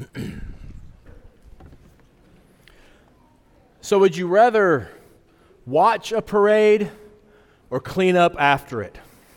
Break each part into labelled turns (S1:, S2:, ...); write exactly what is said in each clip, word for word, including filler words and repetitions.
S1: So would you rather watch a parade or clean up after it?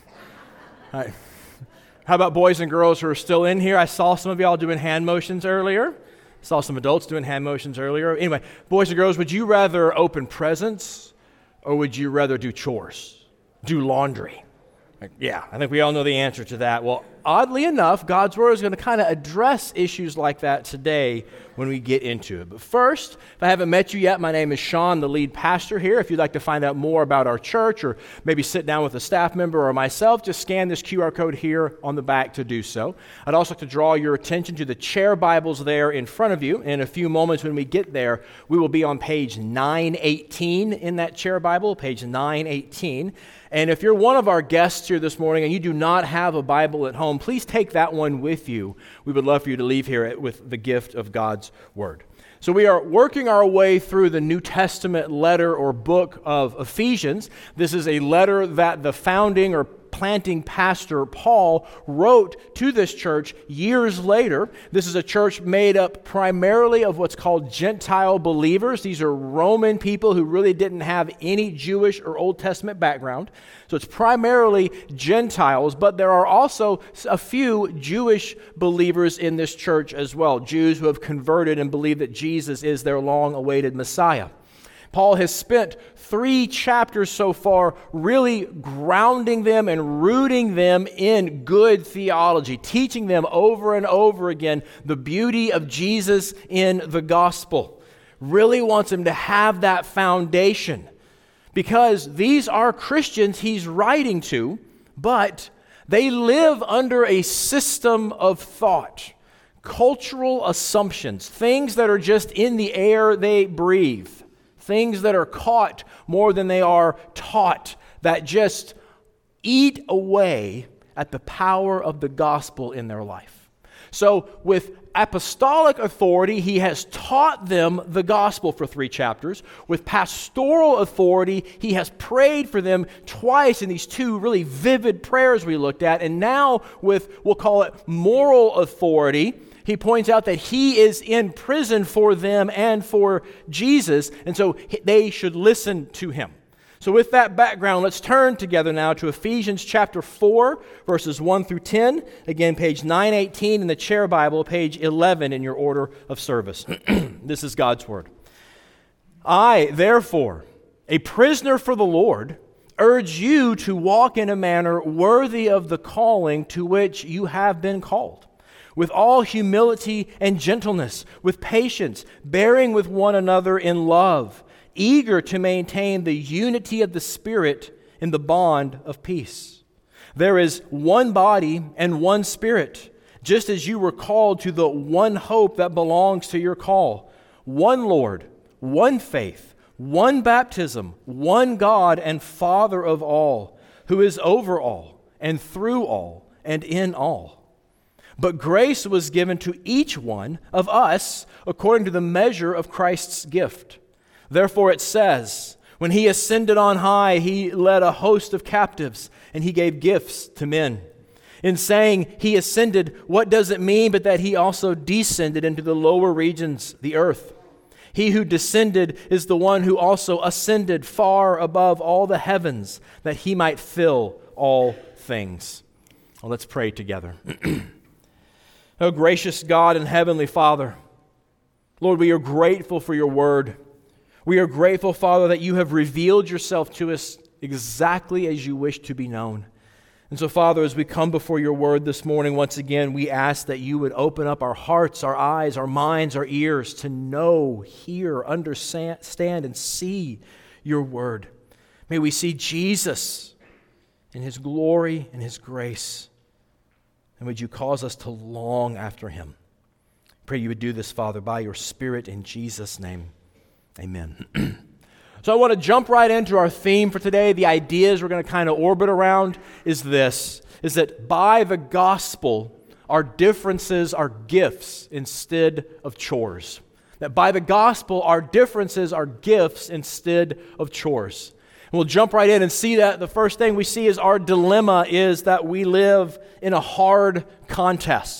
S1: All right. How about boys and girls who are still in here? I saw some of y'all doing hand motions earlier. Saw some adults doing hand motions earlier. Anyway, boys and girls, would you rather open presents or would you rather do chores? Do laundry? Like, yeah, I think we all know the answer to that. Well, oddly enough, God's Word is going to kind of address issues like that today when we get into it. But first, if I haven't met you yet, my name is Sean, the lead pastor here. If you'd like to find out more about our church or maybe sit down with a staff member or myself, just scan this Q R code here on the back to do so. I'd also like to draw your attention to the chair Bibles there in front of you. In a few moments when we get there, we will be on page nine eighteen in that chair Bible, page nine eighteen. And if you're one of our guests here this morning and you do not have a Bible at home, please take that one with you. We would love for you to leave here with the gift of God's Word. So we are working our way through the New Testament letter or book of Ephesians. This is a letter that the founding or planting pastor Paul wrote to this church years later. This is a church made up primarily of what's called Gentile believers. These are Roman people who really didn't have any Jewish or Old Testament background. So it's primarily Gentiles, but there are also a few Jewish believers in this church as well, Jews who have converted and believe that Jesus is their long-awaited Messiah. Paul has spent three chapters so far really grounding them and rooting them in good theology, teaching them over and over again the beauty of Jesus in the gospel. Really wants them to have that foundation because these are Christians he's writing to, but they live under a system of thought, cultural assumptions, things that are just in the air they breathe. Things that are caught more than they are taught, that just eat away at the power of the gospel in their life. So with apostolic authority, he has taught them the gospel for three chapters. With pastoral authority, he has prayed for them twice in these two really vivid prayers we looked at. And now with, we'll call it moral authority, he points out that he is in prison for them and for Jesus, and so they should listen to him. So with that background, let's turn together now to Ephesians chapter four, verses one through ten. Again, page nine eighteen in the chair Bible, page eleven in your order of service. This is God's Word. I, therefore, a prisoner for the Lord, urge you to walk in a manner worthy of the calling to which you have been called, with all humility and gentleness, with patience, bearing with one another in love, eager to maintain the unity of the Spirit in the bond of peace. There is one body and one Spirit, just as you were called to the one hope that belongs to your call, one Lord, one faith, one baptism, one God and Father of all, who is over all and through all and in all. But grace was given to each one of us according to the measure of Christ's gift. Therefore it says, when he ascended on high, he led a host of captives, and he gave gifts to men. In saying he ascended, what does it mean but that he also descended into the lower regions, the earth? He who descended is the one who also ascended far above all the heavens, that he might fill all things. Well, let's pray together. Oh, gracious God and Heavenly Father, Lord, we are grateful for your word. We are grateful, Father, that you have revealed yourself to us exactly as you wish to be known. And so, Father, as we come before your word this morning, once again, we ask that you would open up our hearts, our eyes, our minds, our ears to know, hear, understand, and see your word. May we see Jesus in his glory and his grace. And would you cause us to long after him? Pray you would do this, Father, by your Spirit in Jesus' name. Amen. So I want to jump right into our theme for today. The ideas we're going to kind of orbit around is this, is that by the gospel, our differences are gifts instead of chores. That by the gospel, our differences are gifts instead of chores. And we'll jump right in and see that the first thing we see is our dilemma is that we live in a hard contest.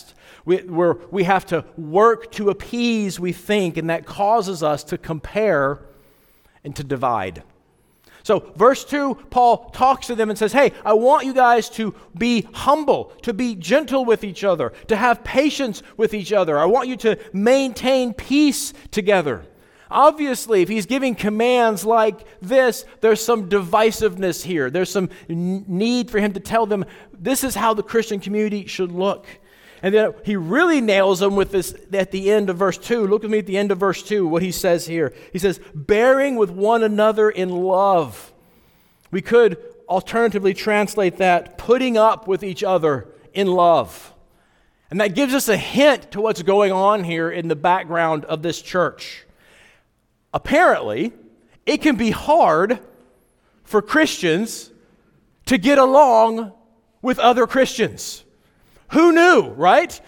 S1: We, we're, we have to work to appease, we think, and that causes us to compare and to divide. So verse two, Paul talks to them and says, hey, I want you guys to be humble, to be gentle with each other, to have patience with each other. I want you to maintain peace together. Obviously, if he's giving commands like this, there's some divisiveness here. There's some n- need for him to tell them this is how the Christian community should look. And then he really nails them with this at the end of verse two. Look at me at the end of verse two, what he says here. He says, bearing with one another in love. We could alternatively translate that, putting up with each other in love. And that gives us a hint to what's going on here in the background of this church. Apparently, it can be hard for Christians to get along with other Christians. Who knew, right?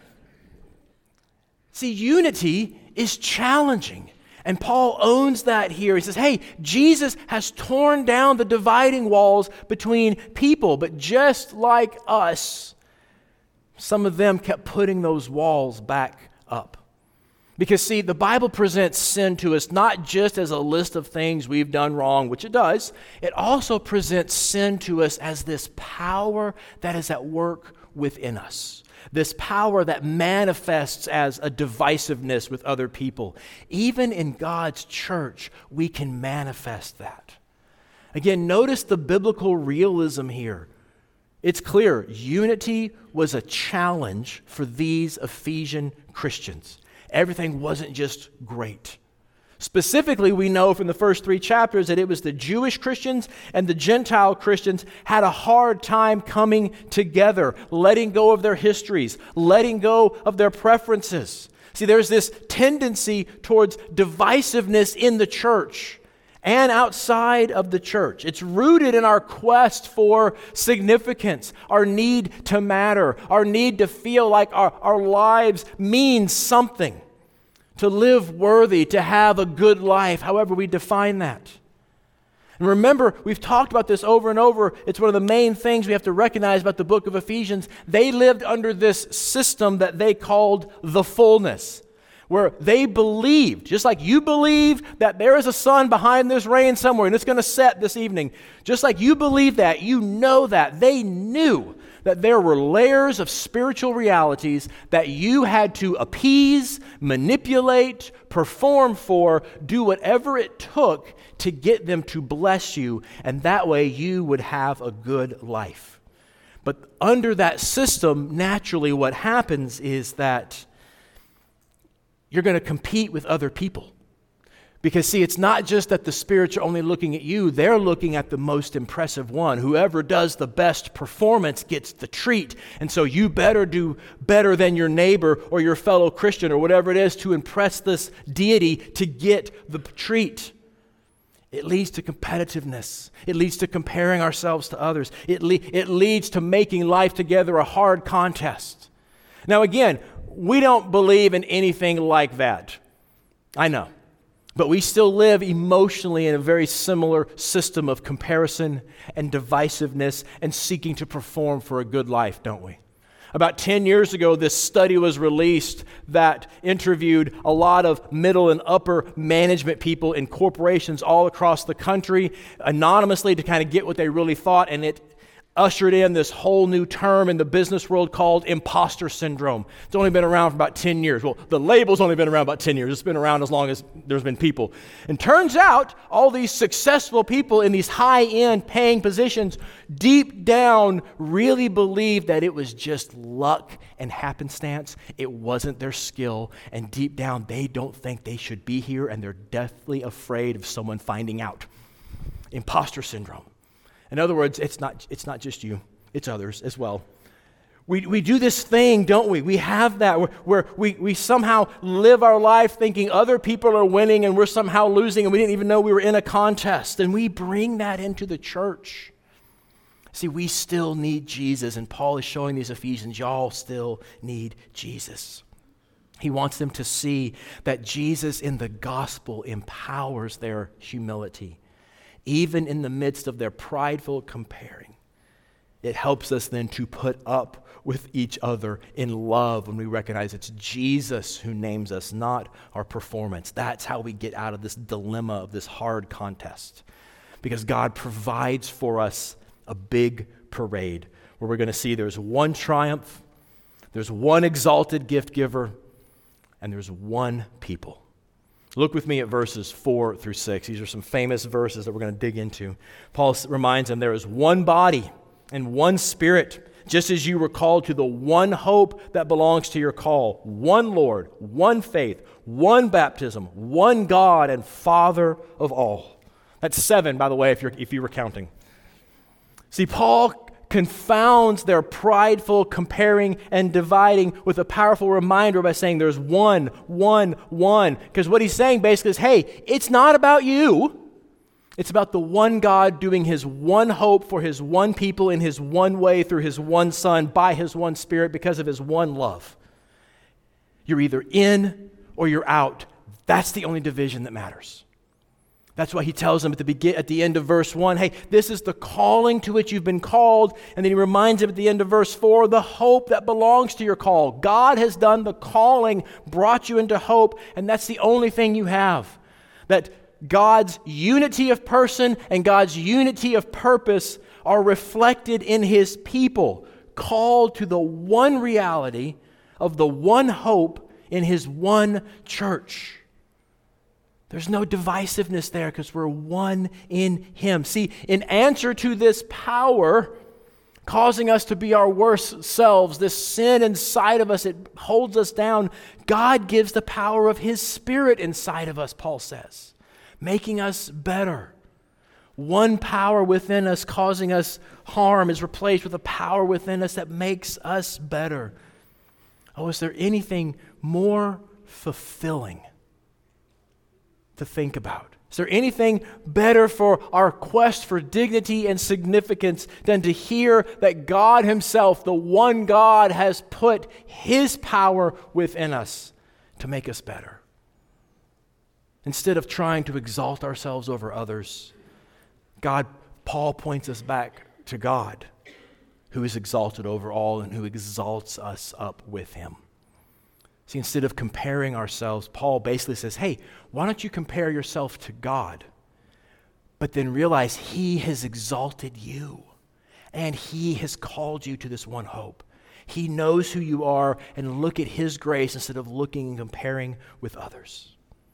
S1: See, unity is challenging. And Paul owns that here. He says, hey, Jesus has torn down the dividing walls between people. But just like us, some of them kept putting those walls back up. Because, see, the Bible presents sin to us not just as a list of things we've done wrong, which it does. It also presents sin to us as this power that is at work within us. This power that manifests as a divisiveness with other people. Even in God's church, we can manifest that. Again, notice the biblical realism here. It's clear, unity was a challenge for these Ephesian Christians. Everything wasn't just great. Specifically, we know from the first three chapters that it was the Jewish Christians and the Gentile Christians had a hard time coming together, letting go of their histories, letting go of their preferences. See, there's this tendency towards divisiveness in the church and outside of the church. It's rooted in our quest for significance, our need to matter, our need to feel like our, our lives mean something. To live worthy, to have a good life, however we define that. And remember, we've talked about this over and over. It's one of the main things we have to recognize about the book of Ephesians. They lived under this system that they called the fullness, where they believed, just like you believe that there is a sun behind this rain somewhere and it's going to set this evening. Just like you believe that, you know that. They knew that there were layers of spiritual realities that you had to appease, manipulate, perform for, do whatever it took to get them to bless you, and that way you would have a good life. But under that system, naturally what happens is that you're going to compete with other people. Because, see, it's not just that the spirits are only looking at you. They're looking at the most impressive one. Whoever does the best performance gets the treat. And so you better do better than your neighbor or your fellow Christian or whatever it is to impress this deity to get the treat. It leads to competitiveness. It leads to comparing ourselves to others. It, le- it leads to making life together a hard contest. Now, again, we don't believe in anything like that. I know. But we still live emotionally in a very similar system of comparison and divisiveness and seeking to perform for a good life, don't we? About ten years ago, this study was released that interviewed a lot of middle and upper management people in corporations all across the country anonymously to kind of get what they really thought, and it ushered in this whole new term in the business world called imposter syndrome. It's only been around for about ten years. Well, the label's only been around about ten years. It's been around as long as there's been people. And turns out all these successful people in these high-end paying positions deep down really believed that it was just luck and happenstance. It wasn't their skill. And deep down, they don't think they should be here, and they're deathly afraid of someone finding out. Imposter syndrome. In other words, it's not it's not just you, it's others as well. We we do this thing, don't we? We have that where, where we, we somehow live our life thinking other people are winning and we're somehow losing and we didn't even know we were in a contest. And we bring that into the church. See, we still need Jesus, and Paul is showing these Ephesians, y'all still need Jesus. He wants them to see that Jesus in the gospel empowers their humility. Even in the midst of their prideful comparing. it helps us then to put up with each other in love when we recognize it's Jesus who names us, not our performance. That's how we get out of this dilemma of this hard contest. Because God provides for us a big parade where we're going to see there's one triumph, there's one exalted gift giver, and there's one people. Look with me at verses four through six. These are some famous verses that we're going to dig into. Paul reminds them there is one body and one Spirit, just as you were called to the one hope that belongs to your call, one Lord, one faith, one baptism, one God and Father of all. That's seven, by the way, if you're if you were counting. See, Paul confounds their prideful comparing and dividing with a powerful reminder by saying there's one, one, one. Because what he's saying basically is, hey, it's not about you. It's about the one God doing his one hope for his one people in his one way through his one Son by his one Spirit because of his one love. You're either in or you're out. That's the only division that matters. That's why he tells them at the begin, at the end of verse one, hey, this is the calling to which you've been called. And then he reminds them at the end of verse four, the hope that belongs to your call. God has done the calling, brought you into hope, and that's the only thing you have. That God's unity of person and God's unity of purpose are reflected in his people, called to the one reality of the one hope in his one church. There's no divisiveness there because we're one in him. See, in answer to this power causing us to be our worst selves, this sin inside of us, it holds us down, God gives the power of his Spirit inside of us, Paul says, making us better. One power within us causing us harm is replaced with a power within us that makes us better. Oh, is there anything more fulfilling to think about? Is there anything better for our quest for dignity and significance than to hear that God himself, the one God, has put his power within us to make us better? Instead of trying to exalt ourselves over others, God, Paul points us back to God, who is exalted over all and who exalts us up with him. See, instead of comparing ourselves, Paul basically says, hey, why don't you compare yourself to God? But then realize he has exalted you and he has called you to this one hope. He knows who you are, and look at his grace instead of looking and comparing with others.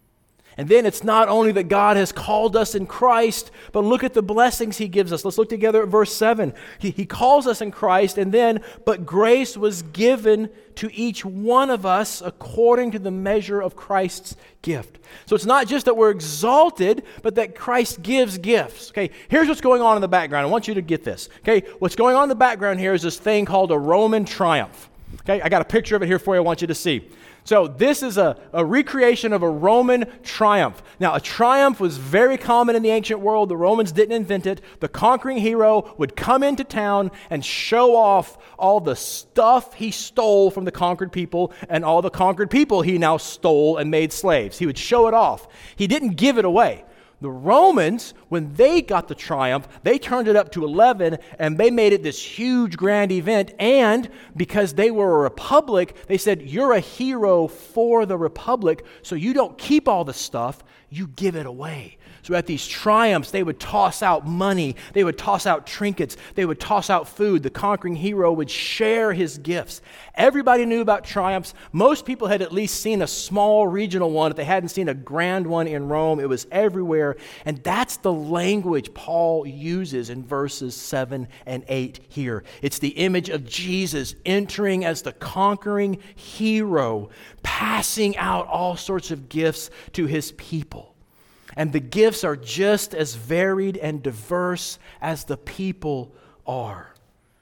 S1: And then it's not only that God has called us in Christ, but look at the blessings he gives us. Let's look together at verse seven. He, he calls us in Christ, and then, but grace was given to each one of us according to the measure of Christ's gift. So it's not just that we're exalted, but that Christ gives gifts. Okay, here's what's going on in the background. I want you to get this. Okay, what's going on in the background here is this thing called a Roman triumph. Okay, I got a picture of it here for you I want you to see. So this is a, a recreation of a Roman triumph. Now, a triumph was very common in the ancient world. The Romans didn't invent it. The conquering hero would come into town and show off all the stuff he stole from the conquered people and all the conquered people he now stole and made slaves. He would show it off. He didn't give it away. The Romans, when they got the triumph, they turned it up to eleven and they made it this huge grand event. And because they were a republic, they said, you're a hero for the republic, so you don't keep all the stuff, you give it away. So at these triumphs, they would toss out money, they would toss out trinkets, they would toss out food. The conquering hero would share his gifts. Everybody knew about triumphs. Most people had at least seen a small regional one. If they hadn't seen a grand one in Rome, it was everywhere. And that's the language Paul uses in verses seven and eight here. It's the image of Jesus entering as the conquering hero, passing out all sorts of gifts to his people. And the gifts are just as varied and diverse as the people are.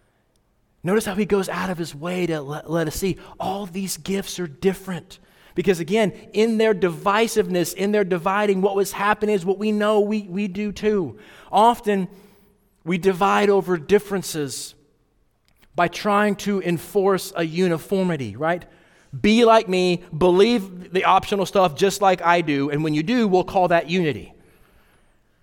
S1: Notice how he goes out of his way to let, let us see all these gifts are different. Because again, in their divisiveness, in their dividing, what was happening is what we know we, we do too. Often we divide over differences by trying to enforce a uniformity, right? Be like me, believe the optional stuff just like I do, and when you do, we'll call that unity.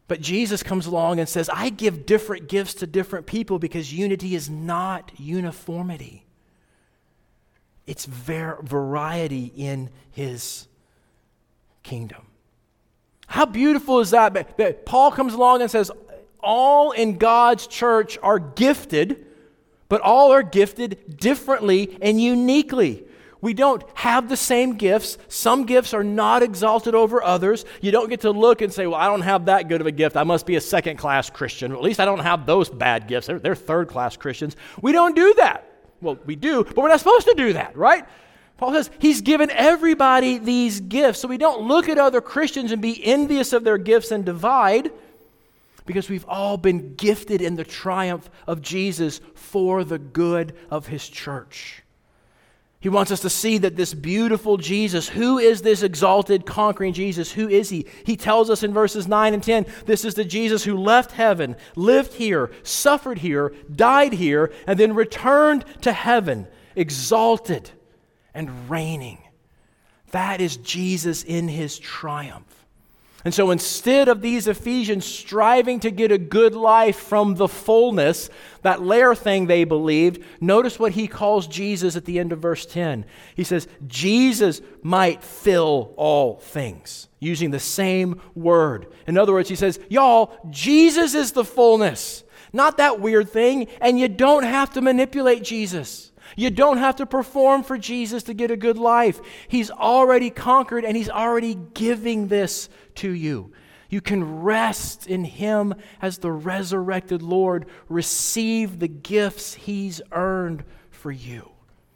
S1: But Jesus comes along and says, I give different gifts to different people because unity is not uniformity. It's var- variety in his kingdom. How beautiful is that? That, that Paul comes along and says, all in God's church are gifted, but all are gifted differently and uniquely. We don't have the same gifts. Some gifts are not exalted over others. You don't get to look and say, well, I don't have that good of a gift. I must be a second-class Christian. At least I don't have those bad gifts. They're, they're third-class Christians. We don't do that. Well, we do, but we're not supposed to do that, right? Paul says he's given everybody these gifts. So we don't look at other Christians and be envious of their gifts and divide, because we've all been gifted in the triumph of Jesus for the good of his church. He wants us to see that this beautiful Jesus, who is this exalted, conquering Jesus? Who is he? He tells us in verses nine and ten, this is the Jesus who left heaven, lived here, suffered here, died here, and then returned to heaven, exalted and reigning. That is Jesus in his triumph. And so instead of these Ephesians striving to get a good life from the fullness, that layer thing they believed, notice what he calls Jesus at the end of verse ten. He says, Jesus might fill all things, using the same word. In other words, he says, y'all, Jesus is the fullness, not that weird thing, and you don't have to manipulate Jesus. You don't have to perform for Jesus to get a good life. He's already conquered, and he's already giving this to you. You can rest in him as the resurrected Lord. Receive the gifts he's earned for you.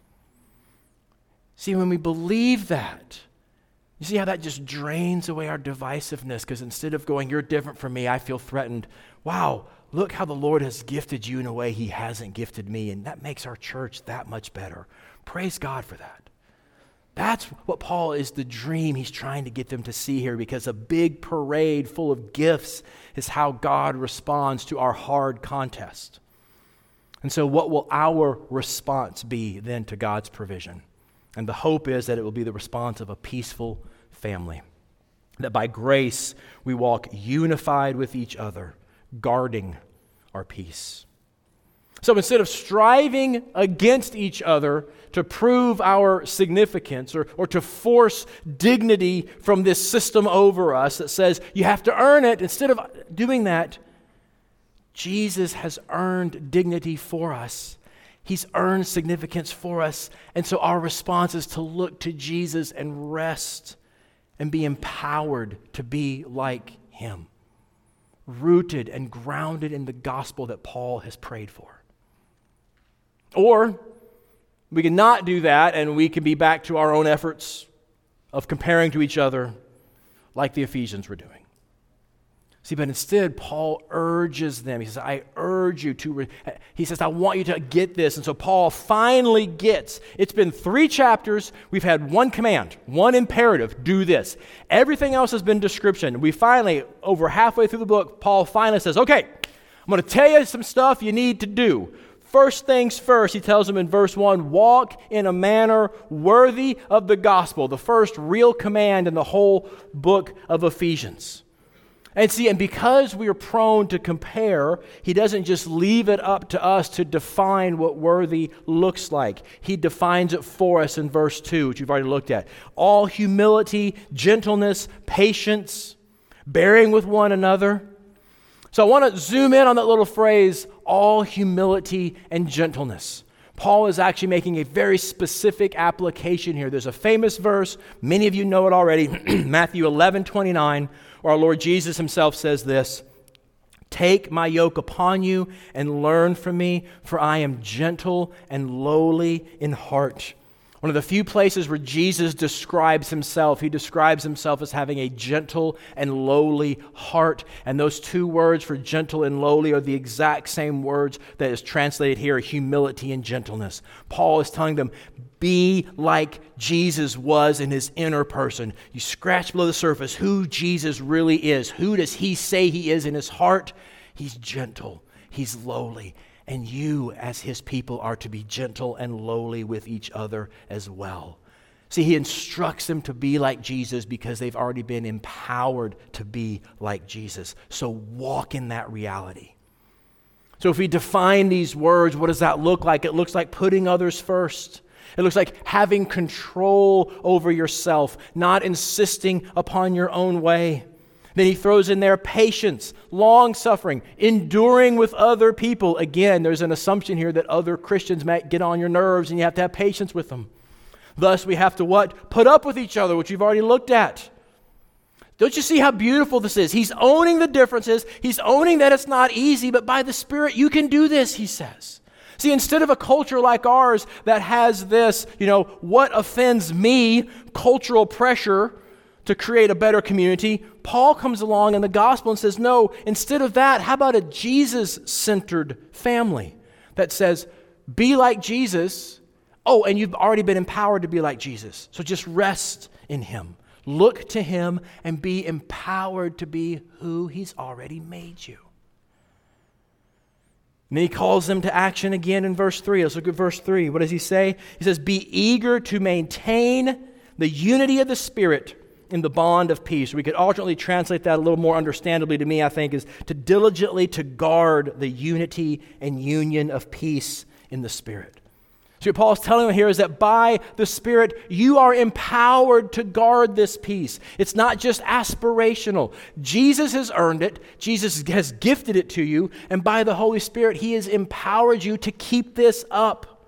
S1: See, when we believe that, you see how that just drains away our divisiveness, because instead of going, you're different from me, I feel threatened. Wow, look how the Lord has gifted you in a way he hasn't gifted me, and that makes our church that much better. Praise God for that. That's what Paul is the dream he's trying to get them to see here, because a big parade full of gifts is how God responds to our hard contest. And so what will our response be then to God's provision? And the hope is that it will be the response of a peaceful family, that by grace we walk unified with each other, guarding our peace. So instead of striving against each other to prove our significance or, or to force dignity from this system over us that says you have to earn it, instead of doing that, Jesus has earned dignity for us. He's earned significance for us. And so our response is to look to Jesus and rest and be empowered to be like him, rooted and grounded in the gospel that Paul has prayed for. Or we can not do that, and we can be back to our own efforts of comparing to each other like the Ephesians were doing. See, but instead, Paul urges them. He says, I urge you to, re-. he says, I want you to get this. And so Paul finally gets, it's been three chapters. We've had one command, one imperative, do this. Everything else has been description. We finally, over halfway through the book, Paul finally says, okay, I'm going to tell you some stuff you need to do. First things first, he tells them in verse one, walk in a manner worthy of the gospel, the first real command in the whole book of Ephesians. And see, and because we are prone to compare, he doesn't just leave it up to us to define what worthy looks like. He defines it for us in verse two, which we've already looked at. All humility, gentleness, patience, bearing with one another. So I want to zoom in on that little phrase, all humility and gentleness. Paul is actually making a very specific application here. There's a famous verse, many of you know it already, Matthew eleven twenty-nine, where our Lord Jesus himself says this, take my yoke upon you and learn from me, for I am gentle and lowly in heart. One of the few places where Jesus describes himself, he describes himself as having a gentle and lowly heart. And those two words for gentle and lowly are the exact same words that is translated here, humility and gentleness. Paul is telling them, be like Jesus was in his inner person. You scratch below the surface who Jesus really is. Who does he say he is in his heart? He's gentle. He's lowly. And you, as his people, are to be gentle and lowly with each other as well. See, he instructs them to be like Jesus because they've already been empowered to be like Jesus. So walk in that reality. So if we define these words, what does that look like? It looks like putting others first. It looks like having control over yourself, not insisting upon your own way. Then he throws in there patience, long-suffering, enduring with other people. Again, there's an assumption here that other Christians might get on your nerves and you have to have patience with them. Thus, we have to what? Put up with each other, which you've already looked at. Don't you see how beautiful this is? He's owning the differences. He's owning that it's not easy, but by the Spirit, you can do this, he says. See, instead of a culture like ours that has this, you know, what offends me, cultural pressure to create a better community, Paul comes along in the gospel and says, no, instead of that, how about a Jesus-centered family that says, be like Jesus. Oh, and you've already been empowered to be like Jesus. So just rest in him. Look to him and be empowered to be who he's already made you. And then he calls them to action again in verse three. Let's look at verse three. What does he say? He says, be eager to maintain the unity of the Spirit in the bond of peace. We could alternately translate that a little more understandably to me, I think, is to diligently to guard the unity and union of peace in the Spirit. So what Paul's telling them here is that by the Spirit, you are empowered to guard this peace. It's not just aspirational. Jesus has earned it. Jesus has gifted it to you. And by the Holy Spirit, he has empowered you to keep this up.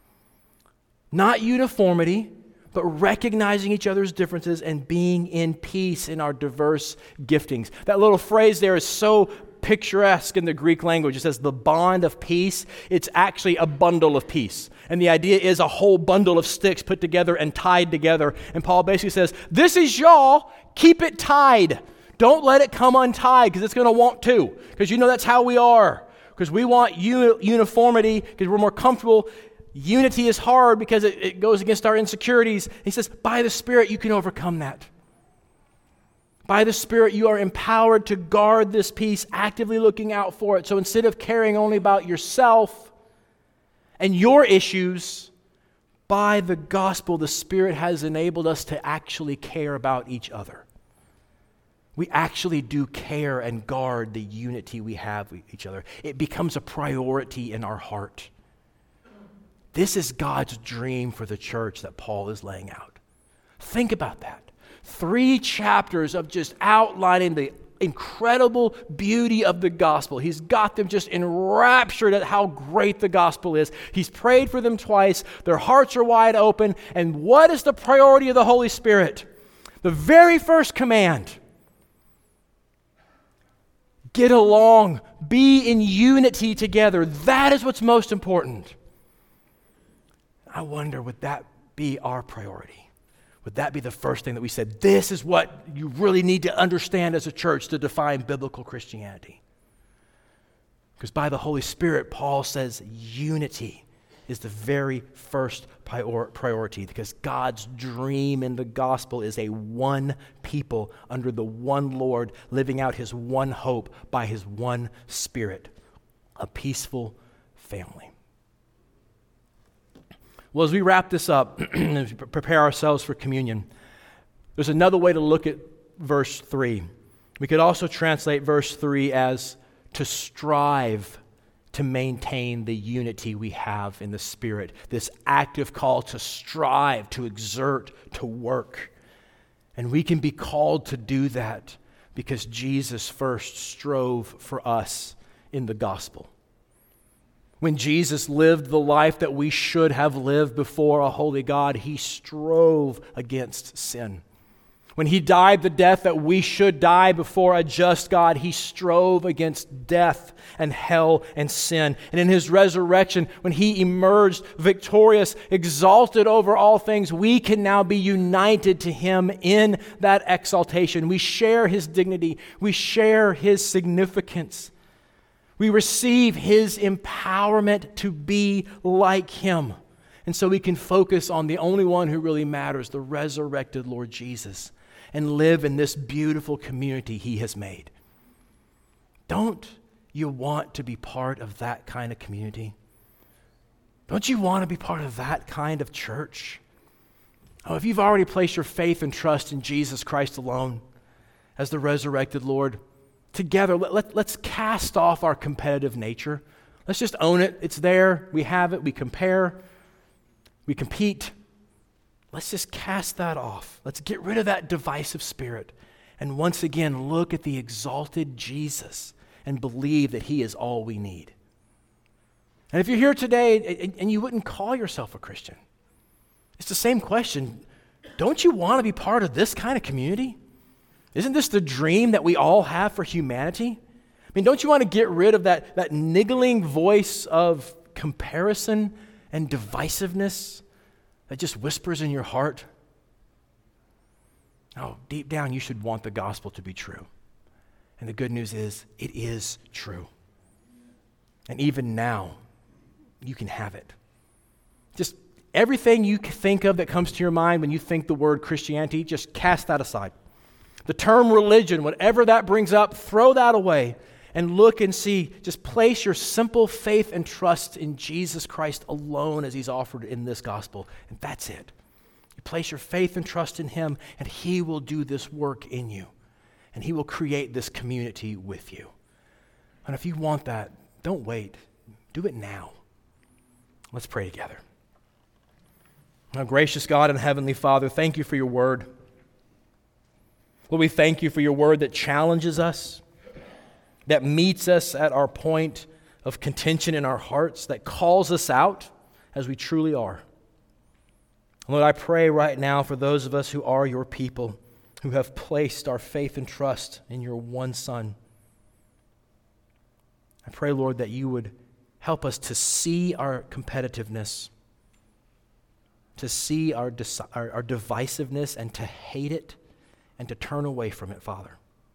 S1: Not uniformity, but recognizing each other's differences and being in peace in our diverse giftings. That little phrase there is so picturesque in the Greek language. It says the bond of peace. It's actually a bundle of peace. And the idea is a whole bundle of sticks put together and tied together. And Paul basically says, this is y'all, keep it tied. Don't let it come untied because it's going to want to. Because you know that's how we are. Because we want uni- uniformity because we're more comfortable. Unity is hard because it, it goes against our insecurities. He says, by the Spirit, you can overcome that. By the Spirit, you are empowered to guard this peace, actively looking out for it. So instead of caring only about yourself and your issues, by the gospel, the Spirit has enabled us to actually care about each other. We actually do care and guard the unity we have with each other. It becomes a priority in our heart. This is God's dream for the church that Paul is laying out. Think about that. Three chapters of just outlining the incredible beauty of the gospel. He's got them just enraptured at how great the gospel is. He's prayed for them twice. Their hearts are wide open. And what is the priority of the Holy Spirit? The very first command. Get along. Be in unity together. That is what's most important. I wonder, would that be our priority? Would that be the first thing that we said, this is what you really need to understand as a church to define biblical Christianity? Because by the Holy Spirit, Paul says unity is the very first prior- priority because God's dream in the gospel is a one people under the one Lord living out his one hope by his one Spirit, a peaceful family. Well, as we wrap this up and prepare ourselves for communion, there's another way to look at verse three. We could also translate verse three as to strive to maintain the unity we have in the Spirit, this active call to strive, to exert, to work. And we can be called to do that because Jesus first strove for us in the gospel. When Jesus lived the life that we should have lived before a holy God, he strove against sin. When he died the death that we should die before a just God, he strove against death and hell and sin. And in his resurrection, when he emerged victorious, exalted over all things, we can now be united to him in that exaltation. We share his dignity. We share his significance. We receive his empowerment to be like him. And so we can focus on the only one who really matters, the resurrected Lord Jesus, and live in this beautiful community he has made. Don't you want to be part of that kind of community? Don't you want to be part of that kind of church? Oh, if you've already placed your faith and trust in Jesus Christ alone as the resurrected Lord, together, let, let, let's cast off our competitive nature. Let's just own it. It's there. We have it. We compare. We compete. Let's just cast that off. Let's get rid of that divisive spirit. And once again, look at the exalted Jesus and believe that he is all we need. And if you're here today and, and you wouldn't call yourself a Christian, it's the same question. Don't you want to be part of this kind of community? Isn't this the dream that we all have for humanity? I mean, don't you want to get rid of that, that niggling voice of comparison and divisiveness that just whispers in your heart? No, deep down you should want the gospel to be true. And the good news is, it is true. And even now, you can have it. Just everything you think of that comes to your mind when you think the word Christianity, just cast that aside. The term religion, whatever that brings up, throw that away and look and see. Just place your simple faith and trust in Jesus Christ alone as he's offered in this gospel. And that's it. You place your faith and trust in him, and he will do this work in you. And he will create this community with you. And if you want that, don't wait. Do it now. Let's pray together. Now, gracious God and Heavenly Father, thank you for your word. Lord, we thank you for your word that challenges us, that meets us at our point of contention in our hearts, that calls us out as we truly are. Lord, I pray right now for those of us who are your people, who have placed our faith and trust in your one Son. I pray, Lord, that you would help us to see our competitiveness, to see our, dis- our, our divisiveness and to hate it and to turn away from it, Father.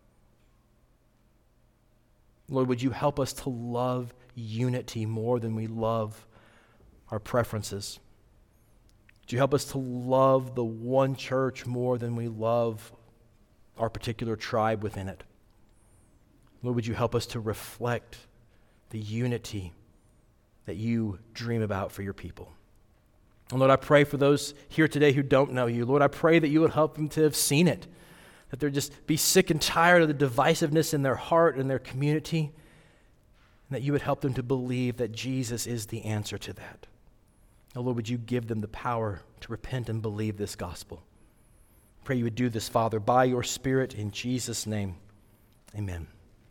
S1: Lord, would you help us to love unity more than we love our preferences? Would you help us to love the one church more than we love our particular tribe within it? Lord, would you help us to reflect the unity that you dream about for your people? And Lord, I pray for those here today who don't know you. Lord, I pray that you would help them to have seen it, that they'd just be sick and tired of the divisiveness in their heart and their community, and that you would help them to believe that Jesus is the answer to that. Oh, Lord, would you give them the power to repent and believe this gospel? I pray you would do this, Father, by your Spirit, in Jesus' name. Amen.